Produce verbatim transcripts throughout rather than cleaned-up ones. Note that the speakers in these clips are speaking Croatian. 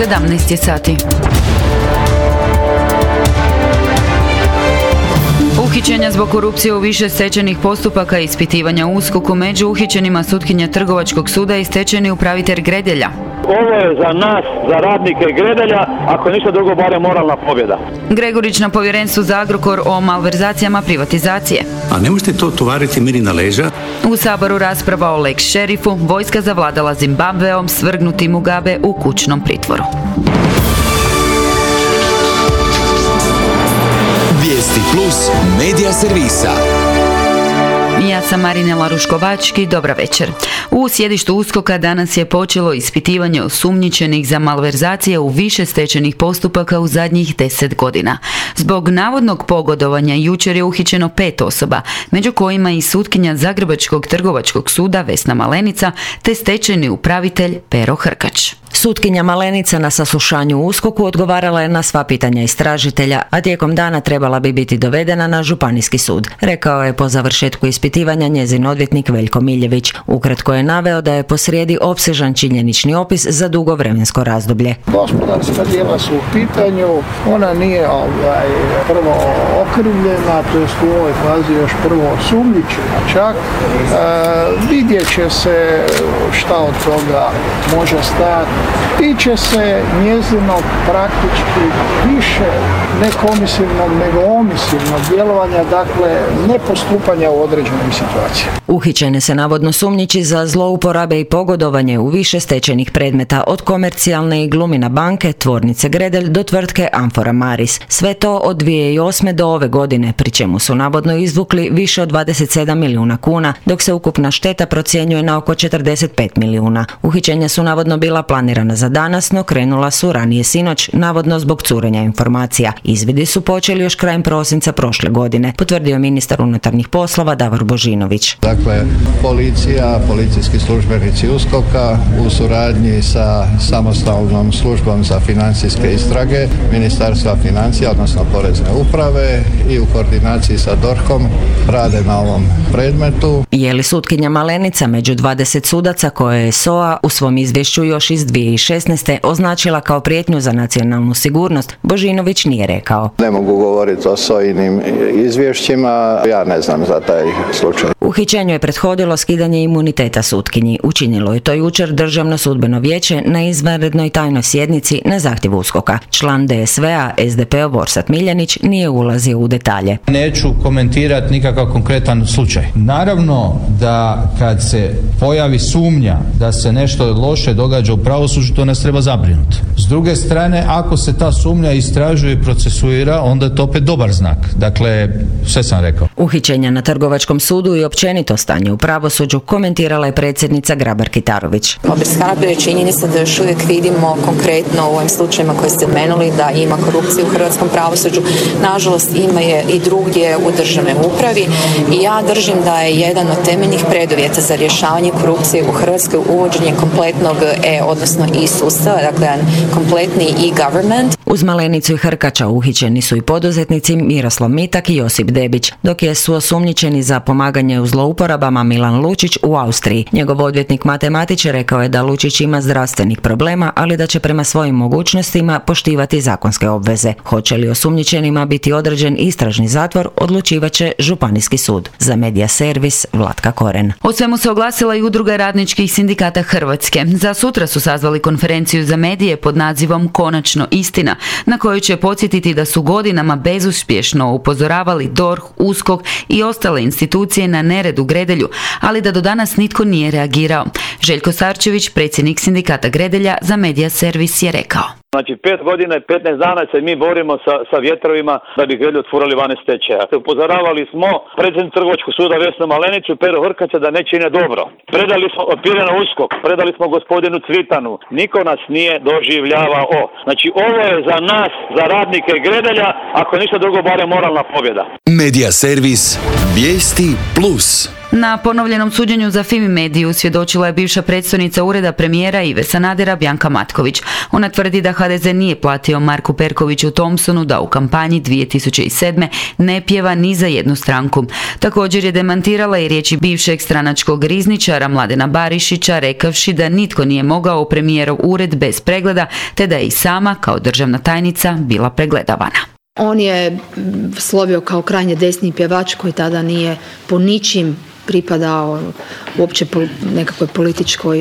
sedamnaest je sati. Uhićenja zbog korupcije u više stečajnih postupaka i ispitivanja u USKOK-u, među uhićenima sutkinja Trgovačkog suda i stečajni upravitelj Gredelja. Ovo je za nas, za radnike Gredelja, ako ništa drugo, barem moralna pobjeda. Gregurić na povjerenstvu za Agrokor o malverzacijama privatizacije. A ne možete to tovariti meni na leđa. U Saboru rasprava o lex šerifu, vojska zavladala Zimbabveom, svrgnuti Mugabe u kućnom pritvoru. Vijesti plus medija servisa. Ja sam Marinela Ruškovački, dobra večer. U sjedištu USKOK-a danas je počelo ispitivanje osumnjičenih za malverzacije u više stečajnih postupaka u zadnjih deset godina. Zbog navodnog pogodovanja jučer je uhićeno pet osoba, među kojima i sutkinja Zagrebačkog trgovačkog suda Vesna Malenica te stečajni upravitelj Pero Hrkač. Sutkinja Malenica na saslušanju u USKOK-u odgovarala je na sva pitanja istražitelja, a tijekom dana trebala bi biti dovedena na Županijski sud, rekao je po završetku ispitivanja njezin odvjetnik Veljko Miljević. Ukratko je naveo da je posrijedi opsežan činjenični opis za dugo vremensko razdoblje. Gospodarska djela su u pitanju, ona nije ovaj, prvo okrivljena, to jest u ovoj fazi još prvo osumnjičena čak. E, vidjet će se šta od toga može stajati. Tiče se njezinog praktički više ne komisivnog nego omisivnog djelovanja, dakle ne postupanja u određenim situacijama. Uhićene se navodno sumnjiči za zlouporabe i pogodovanje u više stečajnih predmeta, od Komercijalne i Glumina banke, tvornice Gredelj do tvrtke Amfora Maris. Sve to od dvije tisuće osme do ove godine, pri čemu su navodno izvukli više od dvadeset sedam milijuna kuna, dok se ukupna šteta procjenjuje na oko četrdeset pet milijuna. Uhićenja su navodno bila planirana za danas, no krenula su ranije sinoć, navodno zbog curenja informacija. Izvidi su počeli još krajem prosinca prošle godine, potvrdio ministar unutarnjih poslova Davor Božinović. Dakle, policija, policijski službenici USKOK-a u suradnji sa samostalnom službom za financijske istrage Ministarstva financija, odnosno Porezne uprave, i u koordinaciji sa DORH-om rade na ovom predmetu. Je li sutkinja Malenica među dvadeset sudaca koje je S O A u svom izvješću još iz dvije tisuće šesnaeste označila kao prijetnju za nacionalnu sigurnost, Božinović nije rekao. Ne mogu govoriti o S O I-nim izvješćima, ja ne znam za taj slučaj. Uhićenju je prethodilo skidanje imuniteta sutkinji. Učinilo je to jučer Državno sudbeno vijeće na izvanrednoj tajnoj sjednici na zahtjev USKOK-a. Član D S V-a S D P-ov Orsat Miljanić nije ulazio u detalje. Neću komentirati nikakav konkretan slučaj. Naravno da kad se pojavi sumnja da se nešto loše događa u pravosuđu, to nas treba zabrinuti. S druge strane, ako se ta sumnja istražuje i procesuira, onda je to opet dobar znak. Dakle, sve sam rekao. Uhićenja na Trgovačkom sudu i općenito stanje u pravosuđu komentirala je predsjednica Grabar Kitarović. Obeshrabruje činjenica da još uvijek vidimo konkretno u ovim slučajima koje ste menuli da ima korupcije u hrvatskom pravosuđu. Nažalost, ima je i drugdje u državnoj upravi i ja držim da je jedan od temeljnih preduvjeta za rješavanje korupcije u Hrvatskoj uvođenje kompletnog e, odnosno i sustava, dakle kompletni e-government. Uz Malenicu i Hrkača uhićeni su i poduzetnici Miroslav Mitak i Josip Debić, dok je su osumnjičeni za pomaganje u zlouporabama Milan Lučić u Austriji. Njegov odvjetnik Mate Matić rekao je da Lučić ima zdravstvenih problema, ali da će prema svojim mogućnostima poštivati zakonske obveze. Hoće li osumnjičenima biti određen istražni zatvor, odlučivaće Županijski sud. Za Medija servis Vlatka Koren. O svemu se oglasila i Udruga radničkih sindikata Hrvatske. Za sutra su sazvali konferenciju za medije pod nazivom Konačno istina, na kojoj će podsjetiti da su godinama bezuspješno upozoravali DORH, USKOK i ostale institucije na nered u Gredelju, ali da do danas nitko nije reagirao. Željko Sarčević, predsjednik sindikata Gredelja, za Medija servis je rekao. Znači, pet godina i petnaest dana se mi borimo sa, sa vjetrovima da bi Gredelj otvorili van stečaja. Upozoravali smo predsjednik Trgovačkog suda Vesnu Malenicu, Pero Hrkača da ne čine dobro. Predali smo papire na USKOK, predali smo gospodinu Cvitanu. Niko nas nije doživljavao. Znači, ovo je za nas, za radnike Gredelja, ako ništa drugo, barem moralna pobjeda. Medija servis Vijesti plus. Na ponovljenom suđenju za Fimi Mediju svjedočila je bivša predstojnica ureda premijera Ive Sanadera Bjanka Matković. Ona tvrdi da ha de ze nije platio Marku Perkoviću Thompsonu da u kampanji dvije tisuće sedme ne pjeva ni za jednu stranku. Također je demantirala i riječi bivšeg stranačkog rizničara Mladena Barišića rekavši da nitko nije mogao u premijerov ured bez pregleda, te da je i sama kao državna tajnica bila pregledavana. On je slovio kao krajnje desni pjevač koji tada nije po ničim pripadao uopće po nekakvoj političkoj,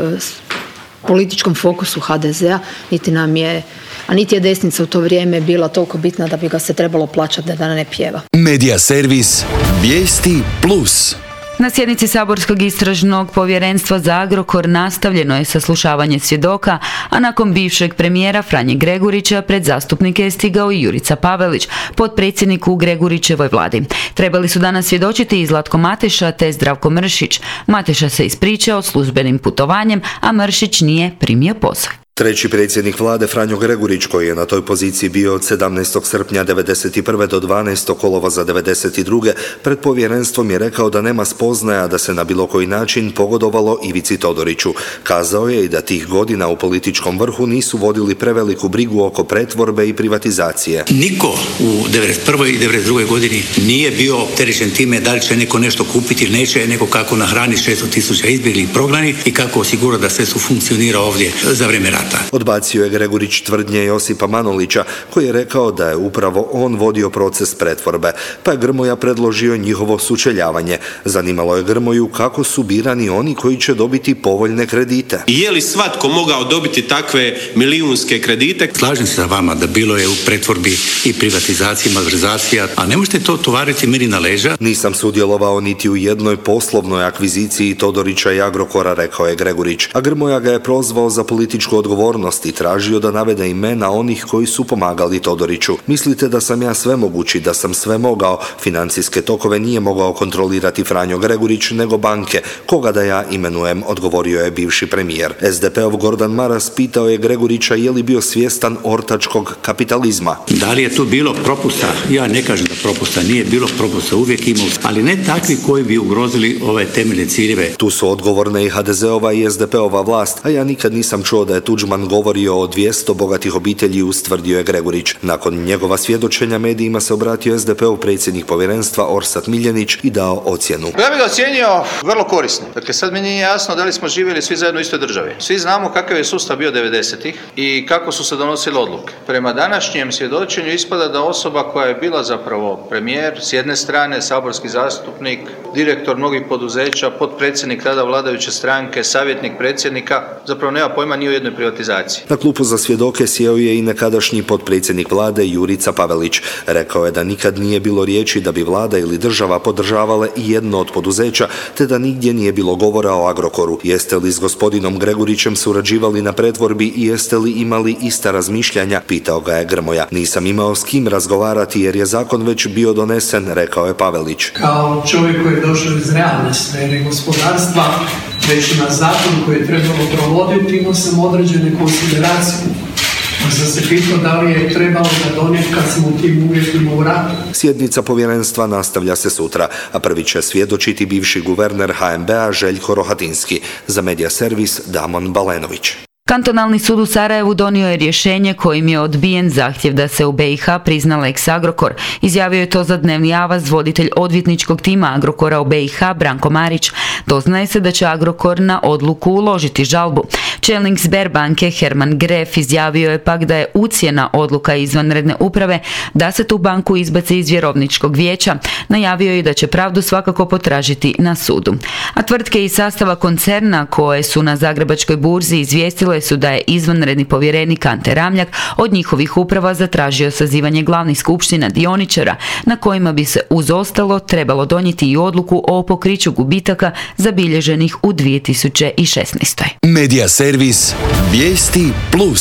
političkom fokusu ha de zea, niti nam je, a niti je desnica u to vrijeme bila toliko bitna da bi ga se trebalo plaćati da ne pjeva. Medija servis Vijesti plus. Na sjednici Saborskog istražnog povjerenstva za Agrokor nastavljeno je saslušavanje svjedoka, a nakon bivšeg premijera Franje Gregurića pred zastupnike je stigao i Jurica Pavelić, potpredsjednik u Gregurićevoj vladi. Trebali su danas svjedočiti i Zlatko Mateša te Zdravko Mršić. Mateša se ispričao službenim putovanjem, a Mršić nije primio poziv. Treći predsjednik vlade Franjo Gregurić, koji je na toj poziciji bio od sedamnaestog srpnja devedeset prve do dvanaestog kolovoza devedeset druge pred povjerenstvom je rekao da nema spoznaja da se na bilo koji način pogodovalo Ivici Todoriću. Kazao je i da tih godina u političkom vrhu nisu vodili preveliku brigu oko pretvorbe i privatizacije. Niko u devedeset prvoj i devedeset drugoj godini nije bio opterećen time da li će neko nešto kupiti ili neće, nego kako nahrani šesto tisuća izbjeglih i prognanih i kako osigura da sve su funkcionira ovdje za vrijeme rata. Odbacio je Gregurić tvrdnje Josipa Manolića, koji je rekao da je upravo on vodio proces pretvorbe, pa je Grmoja predložio njihovo sučeljavanje. Zanimalo je Grmoju kako su birani oni koji će dobiti povoljne kredite. Je li svatko mogao dobiti takve milijunske kredite? Slažem se sa vama da bilo je u pretvorbi i privatizaciji, malverzacija, a ne možete to tovariti meni na leđa. Nisam sudjelovao niti u jednoj poslovnoj akviziciji Todorića i Agrokora, rekao je Gregurić, a Grmoja ga je prozvao za političku odgovornost i tražio da navede imena onih koji su pomagali Todoriću. Mislite da sam ja svemogući, da sam sve mogao? Financijske tokove nije mogao kontrolirati Franjo Gregurić, nego banke. Koga da ja imenujem, odgovorio je bivši premijer. es de pe ov Gordan Maras pitao je Gregurića je li bio svjestan ortačkog kapitalizma. Da li je tu bilo propusta? Ja ne kažem da propusta nije bilo, propusta uvijek imao, ali ne takvi koji bi ugrozili ove temeljne ciljeve. Tu su odgovorne i ha de zeova i es de pe ova vlast, a ja nikad nisam čuo da je Tuđman govorio o dvjesto bogatih obitelji, ustvrdio je Gregurić. Nakon njegova svjedočenja medijima se obratio es de pe ov predsjednik povjerenstva Orsat Miljenić i dao ocjenu. Ja bih ga ocijenio vrlo korisno. Dakle, sad mi nije jasno da li smo živjeli svi zajedno u istoj državi. Svi znamo kakav je sustav bio devedesetih i kako su se donosile odluke. Prema današnjem svjedočenju ispada da osoba koja je bila zapravo premijer, s jedne strane saborski zastupnik, direktor mnogih poduzeća, potpredsjednik tada vladajuće stranke, savjetnik predsjednika, zapravo nema pojma ni o jednoj privatizaciji. Na klupu za svjedoke sjeo je i nekadašnji potpredsjednik vlade Jurica Pavelić. Rekao je da nikad nije bilo riječi da bi vlada ili država podržavale i jedno od poduzeća, te da nigdje nije bilo govora o Agrokoru. Jeste li s gospodinom Gregurićem surađivali na pretvorbi i jeste li imali ista razmišljanja, pitao ga je Grmoja. Nisam imao s kim razgovarati jer je zakon već bio donesen, rekao je Pavelić. Kao čovjek koji je došao iz realne sfere gospodarstva, već na zakon koji je trebalo provoditi, imao sam određene konsideracije. Možda se pitao da li je trebalo da donijeti kad smo u tim uvjetima u ratu. Sjednica povjerenstva nastavlja se sutra, a prvi će svjedočiti bivši guverner ha em be a Željko Rohatinski. Za Medija servis Damon Balenović. Kantonalni sud u Sarajevu donio je rješenje kojim je odbijen zahtjev da se u be i ha prizna Lex Agrokor. Izjavio je to za Dnevni avaz voditelj odvjetničkog tima Agrokora u be i ha Branko Marić. Doznaje se da će Agrokor na odluku uložiti žalbu. Čelnik Sberbanke Herman Gref izjavio je pak da je ucjena odluka izvanredne uprave da se tu banku izbaci iz vjerovničkog vijeća. Najavio je da će pravdu svakako potražiti na sudu. A tvrtke iz sastava koncerna koje su na Zagrebačkoj burzi izvijestile su da je izvanredni povjerenik Ante Ramljak od njihovih uprava zatražio sazivanje glavnih skupština dioničara na kojima bi se uz ostalo trebalo donijeti i odluku o pokriću gubitaka zabilježenih u dvije tisuće šesnaestoj. Medija servis Vijesti plus.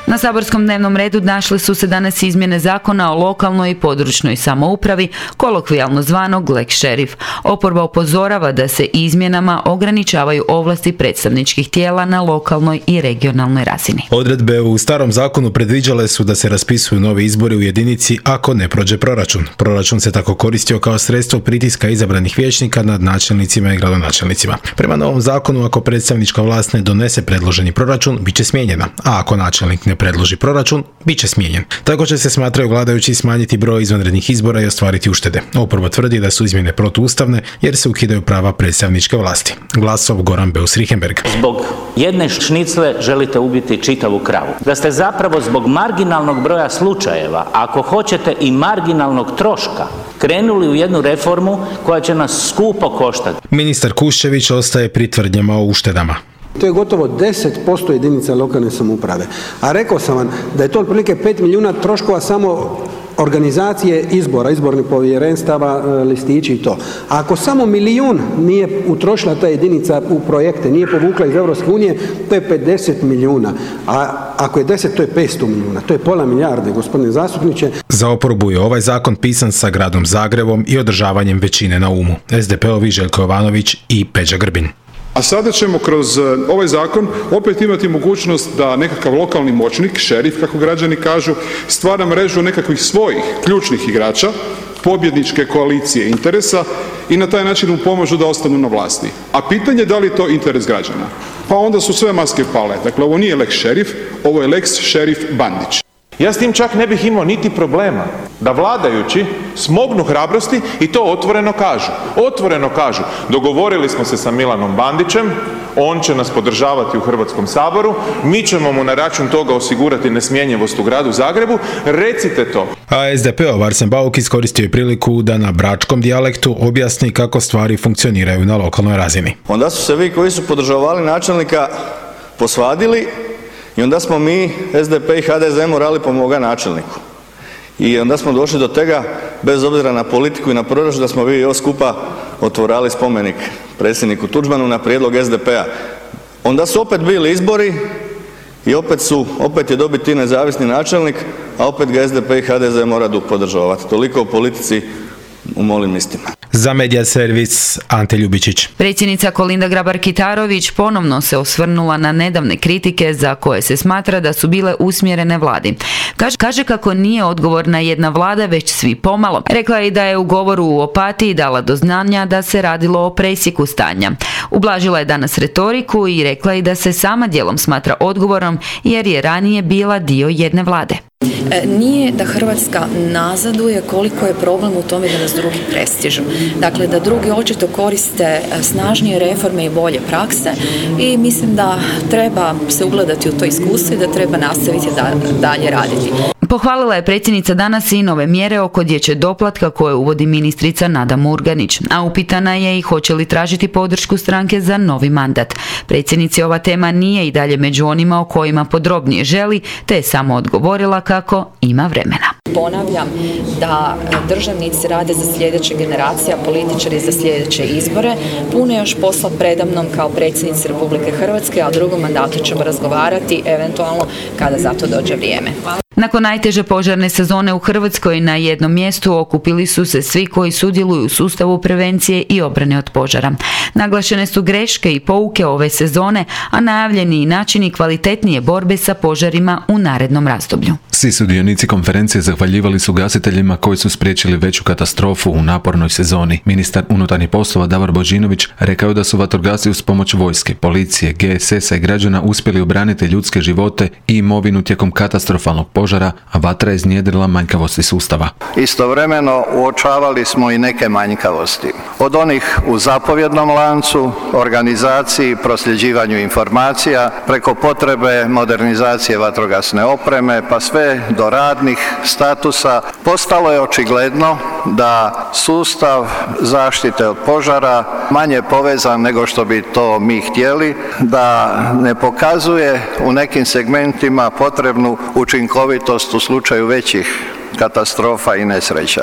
Na saborskom dnevnom redu našle su se danas izmjene zakona o lokalnoj i područnoj samoupravi, kolokvijalno zvanog lex šerif. Oporba upozorava da se izmjenama ograničavaju ovlasti predstavničkih tijela na lokalnoj i regionalnoj razini. Odredbe u starom zakonu predviđale su da se raspisuju novi izbori u jedinici ako ne prođe proračun. Proračun se tako koristio kao sredstvo pritiska izabranih vijećnika nad načelnicima i gradonačelnicima. Prema novom zakonu, ako predstavnička vlast ne donese predloženi proračun, bit će smijenjena, a ako načelnik ne predloži proračun, bit će smijenjen. Tako će se, smatraju vladajući, smanjiti broj izvanrednih izbora i ostvariti uštede. Oporba tvrdi da su izmjene protuustavne jer se ukidaju prava predstavničke vlasti. Glasov Goran Beus-Richembergh. Zbog jedne šnicle želite ubiti čitavu kravu. Da ste zapravo zbog marginalnog broja slučajeva, ako hoćete i marginalnog troška, krenuli u jednu reformu koja će nas skupo koštati. Ministar Kuščević ostaje pri tvrdnjama o uštedama. To je gotovo deset posto jedinica lokalne samouprave. A rekao sam vam da je to otprilike pet milijuna troškova samo organizacije izbora, izbornih povjerenstava, listići i to. A ako samo milijun nije utrošila ta jedinica u projekte, nije povukla iz Europske unije, to je pedeset milijuna. A ako je deset, to je petsto milijuna. To je pola milijarde, gospodine zastupniče. Za oporbu je ovaj zakon pisan sa gradom Zagrebom i održavanjem većine na umu. es de pe ovi Željko Jovanović i Peđa Grbin. A sada ćemo kroz ovaj zakon opet imati mogućnost da nekakav lokalni moćnik, šerif kako građani kažu, stvara mrežu nekakvih svojih ključnih igrača, pobjedničke koalicije interesa i na taj način mu pomažu da ostanu na vlasti. A pitanje je da li je to interes građana. Pa onda su sve maske pale. Dakle, ovo nije lex šerif, ovo je lex šerif Bandić. Ja s tim čak ne bih imao niti problema da vladajući smognu hrabrosti i to otvoreno kažu. Otvoreno kažu, dogovorili smo se sa Milanom Bandićem, on će nas podržavati u Hrvatskom saboru, mi ćemo mu na račun toga osigurati nesmjenjivost u gradu Zagrebu, recite to. A es de pe-ov Arsen Bauk iskoristio je priliku da na bračkom dijalektu objasni kako stvari funkcioniraju na lokalnoj razini. Onda su se vi koji su podržavali načelnika posvadili i onda smo mi, es de pe i ha de ze, morali pomogati načelniku. I onda smo došli do tega, bez obzira na politiku i na proračun, da smo vi još skupa otvorali spomenik predsjedniku Tuđmanu na prijedlog es de pe-a. Onda su opet bili izbori i opet, su, opet je dobiti nezavisni načelnik, a opet ga es de pe i ha de ze moraju podržavati. Toliko o politici u molim mistima. Za Medija servis Ante Ljubičić. Predsjednica Kolinda Grabar-Kitarović ponovno se osvrnula na nedavne kritike za koje se smatra da su bile usmjerene vladi. Kaže, kaže kako nije odgovorna jedna vlada, već svi pomalo. Rekla je i da je u govoru u Opatiji dala do znanja da se radilo o presjeku stanja. Ublažila je danas retoriku i rekla je da se sama dijelom smatra odgovorom jer je ranije bila dio jedne vlade. Nije da Hrvatska nazaduje, koliko je problem u tome da nas drugi prestižu. Dakle, da drugi očito koriste snažnije reforme i bolje prakse i mislim da treba se ugledati u to iskustvo i da treba nastaviti da, dalje raditi. Pohvalila je predsjednica danas i nove mjere oko dječjeg doplatka koje uvodi ministrica Nada Murganić, a upitana je i hoće li tražiti podršku stranke za novi mandat. Predsjednici ova tema nije i dalje među onima o kojima podrobnije želi, te je samo odgovorila kako ima vremena. Ponavljam da državnici rade za sljedeće generacije, a političari za sljedeće izbore. Puno je još posla predamnom kao predsjednici Republike Hrvatske, a u drugom mandatu ćemo razgovarati eventualno kada za to dođe vrijeme. Nakon najteže požarne sezone u Hrvatskoj na jednom mjestu okupili su se svi koji sudjeluju u sustavu prevencije i obrane od požara. Naglašene su greške i pouke ove sezone, a najavljeni i načini kvalitetnije borbe sa požarima u narednom razdoblju. Svi sudionici konferencije zahvaljivali su gasiteljima koji su spriječili veću katastrofu u napornoj sezoni. Ministar unutarnjih poslova Davor Božinović rekao da su vatrogasci uz pomoć vojske, policije, ge es es-a i građana uspjeli obraniti ljudske živote i imovinu tijekom katastrofalnog požara, a vatra je iznjedrila manjkavosti sustava. Istovremeno uočavali smo i neke manjkavosti. Od onih u zapovjednom lancu, organizaciji, prosljeđivanju informacija, preko potrebe modernizacije vatrogasne opreme, pa sve do radnih statusa, postalo je očigledno da sustav zaštite od požara manje povezan nego što bi to mi htjeli, da ne pokazuje u nekim segmentima potrebnu učinkovitost u slučaju većih katastrofa i nesreća.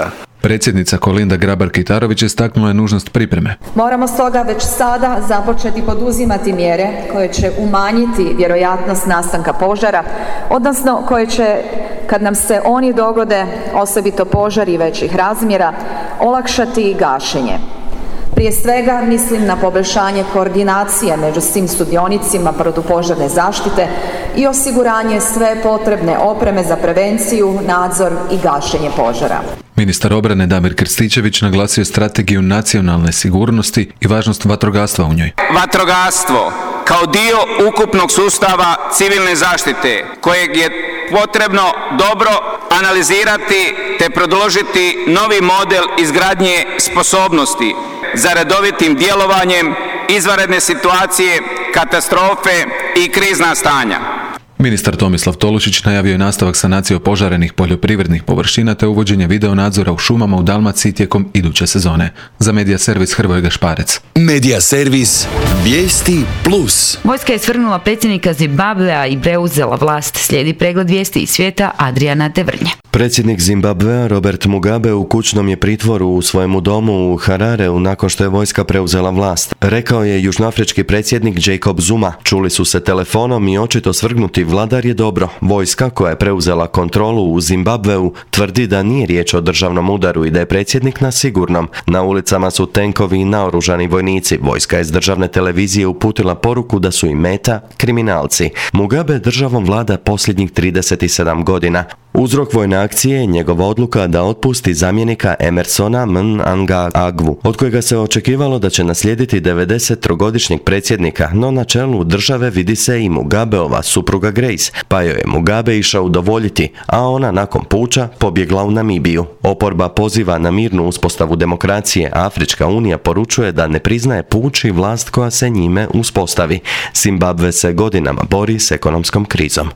Predsjednica Kolinda Grabar-Kitarović istaknula je nužnost pripreme. Moramo stoga već sada započeti poduzimati mjere koje će umanjiti vjerojatnost nastanka požara, odnosno koje će, kad nam se oni dogode, osobito požari većih razmjera, olakšati gašenje. Prije svega mislim na poboljšanje koordinacije među svim sudionicima protupožarne zaštite i osiguranje sve potrebne opreme za prevenciju, nadzor i gašenje požara. Ministar obrane Damir Krstičević naglasio strategiju nacionalne sigurnosti i važnost vatrogastva u njoj. Vatrogastvo kao dio ukupnog sustava civilne zaštite kojeg je potrebno dobro analizirati te predložiti novi model izgradnje sposobnosti za redovitim djelovanjem, izvanredne situacije, katastrofe i krizna stanja. Ministar Tomislav Tolušić najavio je nastavak sanacije opožarenih poljoprivrednih površina te uvođenje video nadzora u šumama u Dalmaciji tijekom iduće sezone. Za Medija servis Hrvoje Gašparec. Medija servis Vijesti plus. Vojska je svrgnula predsjednika Zimbabvea i preuzela vlast. Slijedi pregled vijesti iz svijeta Adriana Tevrnje. Predsjednik Zimbabvea Robert Mugabe u kućnom je pritvoru u svojemu domu u Harareu nakon što je vojska preuzela vlast. Rekao je južnoafrički predsjednik Jacob Zuma. Čuli su se telefonom i očito svrgnuti vladar je dobro. Vojska koja je preuzela kontrolu u Zimbabveu tvrdi da nije riječ o državnom udaru i da je predsjednik na sigurnom. Na ulicama su tenkovi i naoružani vojnici. Vojska je s državne televizije uputila poruku da su i meta kriminalci. Mugabe državom vlada posljednjih trideset sedam godina. Uzrok vojne akcije je njegova odluka da otpusti zamjenika Emersona Mnangagwu, od kojega se očekivalo da će naslijediti devedesettrogodišnjeg predsjednika, no na čelu države vidi se i Mugabeova supruga Grace, pa joj je Mugabe išao udovoljiti, a ona nakon puča pobjegla u Namibiju. Oporba poziva na mirnu uspostavu demokracije, a Afrička unija poručuje da ne priznaje puč i vlast koja se njime uspostavi. Zimbabve se godinama bori s ekonomskom krizom.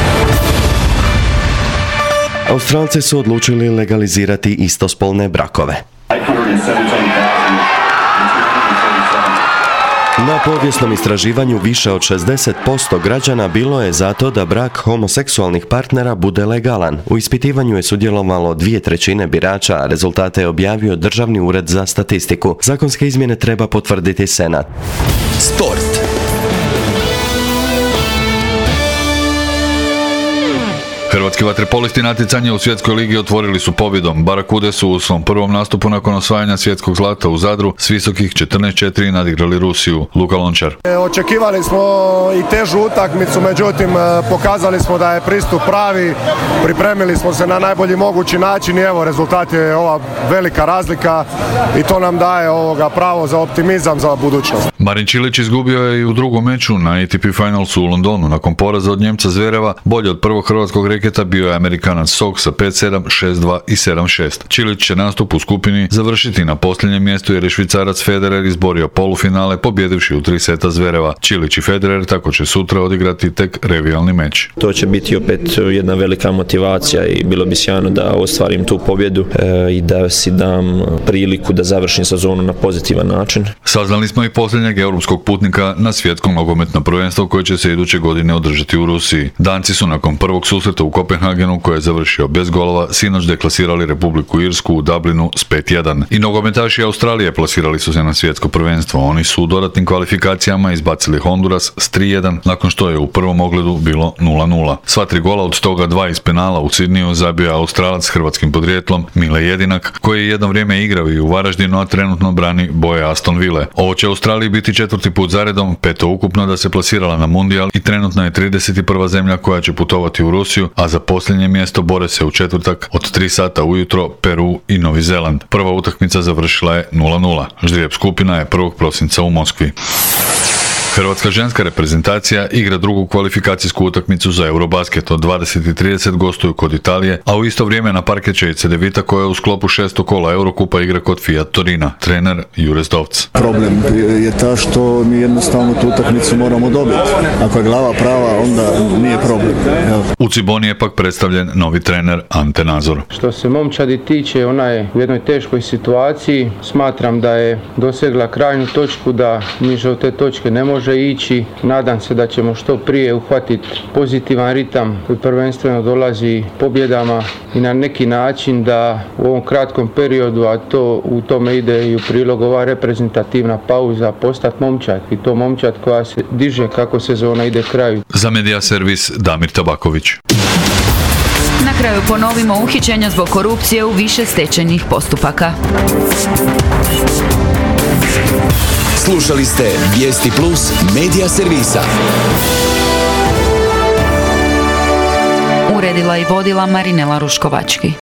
Australci su odlučili legalizirati istospolne brakove. Na povijesnom istraživanju više od šezdeset posto građana bilo je zato da brak homoseksualnih partnera bude legalan. U ispitivanju je sudjelovalo dvije trećine birača, a rezultate je objavio Državni ured za statistiku. Zakonske izmjene treba potvrditi Senat. Sport. Hrvatski vaterpolisti natjecanje u svjetskoj ligi otvorili su pobjedom. Barakude su u svom prvom nastupu nakon osvajanja svjetskog zlata u Zadru s visokih četrnaest četiri nadigrali Rusiju. Luka Lončar. Očekivali smo i težu utakmicu, međutim pokazali smo da je pristup pravi, pripremili smo se na najbolji mogući način i evo rezultat je ova velika razlika i to nam daje ovoga pravo za optimizam za budućnost. Marin Čilić izgubio je i u drugom meču na A T P Finalsu u Londonu. Nakon poraza od Njemca Zvereva, bolje od prvog hrvatskog reketa bio je Amerikanac Sok sa pet sedam, šest dva i sedam šest. Čilić će nastup u skupini završiti na posljednjem mjestu jer je Švicarac Federer izborio polufinale pobjedivši u tri seta Zvereva. Čilić i Federer tako će sutra odigrati tek revijalni meč. To će biti opet jedna velika motivacija i bilo bi sjajno da ostvarim tu pobjedu e, i da si dam priliku da završim sezonu na pozitivan način. Saznali smo i posljednjeg europskog putnika na svjetsko nogometno prvenstvo koje će se iduće godine održati u Rusiji. Danci su nakon prvog susreta u Kopenhagenu, koji je završio bez golova, sinoć deklasirali Republiku Irsku u Dublinu s pet jedan. I nogometaši Australije plasirali su se na svjetsko prvenstvo. Oni su u dodatnim kvalifikacijama izbacili Honduras s tri jedan, nakon što je u prvom ogledu bilo nula nula. Sva tri gola, od toga dva iz penala u Sidniju, zabio je Australac s hrvatskim podrijetlom Mile Jedinak, koji je jedno vrijeme igrao i u Varaždinu, a trenutno brani boje Aston Ville. Ovo će Australiji biti četvrti put zaredom, peto ukupno da se plasirala na Mundijal i trenutno je trideset prva zemlja koja će putovati u Rusiju, a za posljednje mjesto bore se u četvrtak od tri sata ujutro Peru i Novi Zeland. Prva utakmica završila je nula nula. Ždrijeb skupina je prvog prosinca u Moskvi. Hrvatska ženska reprezentacija igra drugu kvalifikacijsku utakmicu za Eurobasket. Od dvadeset i trideset gostuju kod Italije, a u isto vrijeme na parket će i Cedevita koja u sklopu šestog kola Eurokupa igra kod Fiat Torina. Trener Jure Zdovc. Problem je ta što mi jednostavno tu utakmicu moramo dobiti. Ako je glava prava, onda nije problem. Evo. U Ciboni je pak predstavljen novi trener Ante Nazor. Što se momčadi tiče, ona je u jednoj teškoj situaciji. Smatram da je dosegla krajnju točku, da niže od te točke ne može može ići. Nadam se da ćemo što prije uhvatiti pozitivan ritam koji prvenstveno dolazi pobjedama i na neki način da u ovom kratkom periodu, a to u tome ide i u prilog ova reprezentativna pauza, postati momčad i to momčad koja se diže kako sezona ide kraju. Za Medija servis Damir Tabaković. Na kraju ponovimo uhićenja zbog korupcije u više stečajnih postupaka. Slušali ste Vijesti Plus Medija servisa. Uredila i vodila Marinela Ruškovački.